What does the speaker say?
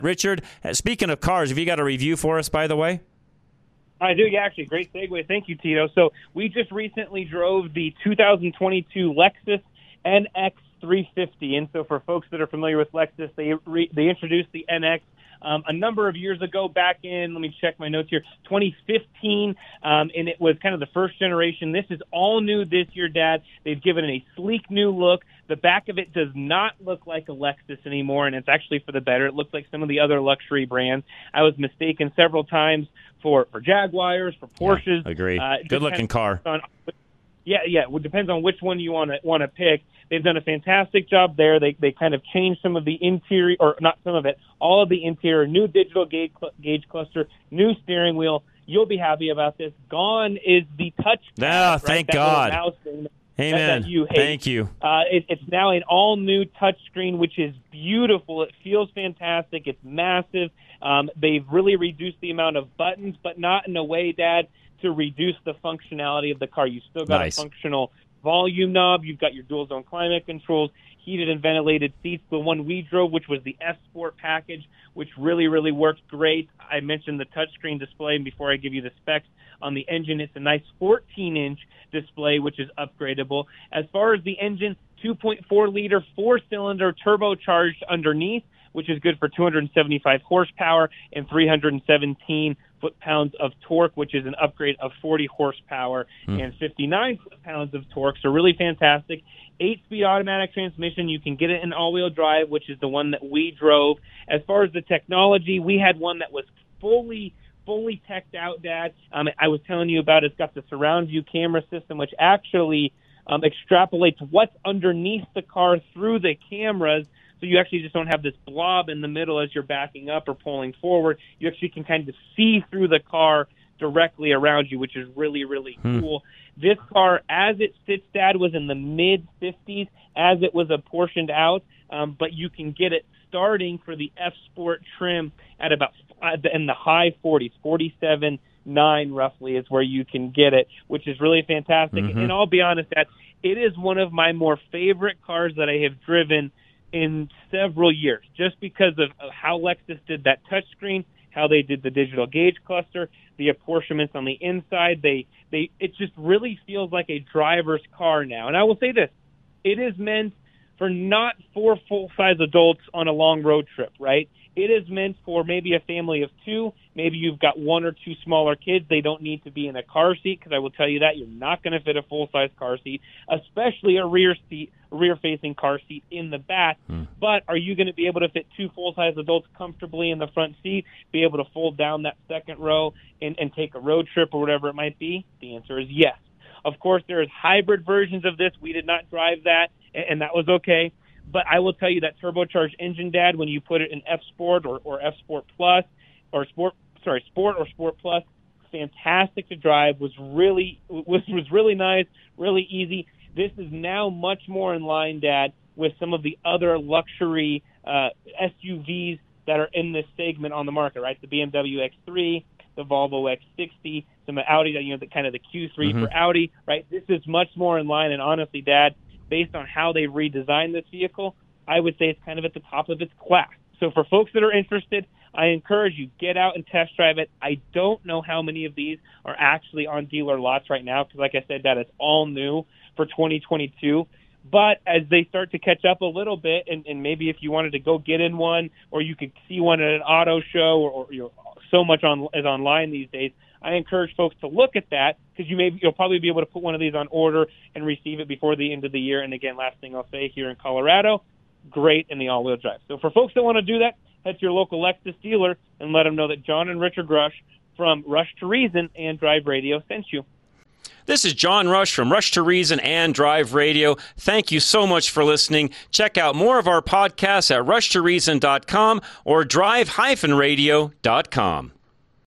Richard, speaking of cars, have you got a review for us, by the way? I do, yeah, actually. Great segue. Thank you, Tito. So we just recently drove the 2022 Lexus NX 350. And so for folks that are familiar with Lexus, they introduced the NX a number of years ago, back in, let me check my notes here, 2015, and it was kind of the first generation. This is all new this year, Dad. They've given it a sleek new look. The back of it does not look like a Lexus anymore, and it's actually for the better. It looks like some of the other luxury brands. I was mistaken several times for Jaguars, for Porsches. Yeah, agree. Good-looking car. Yeah. It depends on which one you want to pick. They've done a fantastic job there. They kind of changed some of the interior, or not some of it, all of the interior, new digital gauge cluster, new steering wheel. You'll be happy about this. Gone is the touch pad. Thank God. Amen. That you hate. Thank you. It's now an all-new touchscreen, which is beautiful. It feels fantastic. It's massive. They've really reduced the amount of buttons, but not in a way, Dad, to reduce the functionality of the car. You've still got a functional volume knob. You've got your dual-zone climate controls, heated and ventilated seats. The one we drove, which was the F Sport package, which really, really works great. I mentioned the touchscreen display before I give you the specs on the engine. It's a nice 14-inch display, which is upgradable. As far as the engine, 2.4-liter four-cylinder turbocharged underneath, which is good for 275 horsepower and 317 foot-pounds of torque, which is an upgrade of 40 horsepower and 59 foot-pounds of torque. So really fantastic. 8-speed automatic transmission. You can get it in all-wheel drive, which is the one that we drove. As far as the technology, we had one that was fully teched out, Dad. I was telling you about it's got the surround view camera system, which actually extrapolates what's underneath the car through the cameras. So you actually just don't have this blob in the middle as you're backing up or pulling forward. You actually can kind of see through the car directly around you, which is really, really cool. This car, as it sits, Dad, was in the mid-50s as it was apportioned out, but you can get it starting for the F Sport trim at about in the high 40s, 47.9 roughly is where you can get it, which is really fantastic. And I'll be honest, Dad, it is one of my more favorite cars that I have driven in several years, just because of how Lexus did that touchscreen, how they did the digital gauge cluster, the apportionments on the inside. It just really feels like a driver's car now. And I will say this, it is meant for not for full-size adults on a long road trip, right? It is meant for maybe a family of two. Maybe you've got one or two smaller kids. They don't need to be in a car seat, because I will tell you that you're not going to fit a full-size car seat, especially a rear-facing car seat in the back. But are you going to be able to fit two full-size adults comfortably in the front seat, be able to fold down that second row and take a road trip or whatever it might be? The answer is yes. Of course, there's hybrid versions of this. We did not drive that, and that was okay. But I will tell you that turbocharged engine, Dad, when you put it in F Sport or F Sport Plus or Sport or Sport Plus, fantastic to drive, was really nice, really easy. This is now much more in line, Dad, with some of the other luxury SUVs that are in this segment on the market, right? The BMW X3, the Volvo X60, some Audi, the kind of the Q3 for Audi, right? This is much more in line, and honestly, Dad, based on how they redesigned this vehicle, I would say it's kind of at the top of its class. So for folks that are interested, I encourage you, get out and test drive it. I don't know how many of these are actually on dealer lots right now, because like I said, Dad, it's all new for 2022. But as they start to catch up a little bit, and maybe if you wanted to go get in one, or you could see one at an auto show, or so much is online these days, I encourage folks to look at that, because you'll probably be able to put one of these on order and receive it before the end of the year. And again, last thing I'll say, here in Colorado, great in the all-wheel drive. So for folks that want to do that, head to your local Lexus dealer and let them know that John and Richard Rush from Rush to Reason and Drive Radio sent you. This is John Rush from Rush to Reason and Drive Radio. Thank you so much for listening. Check out more of our podcasts at rushtoreason.com or drive-radio.com.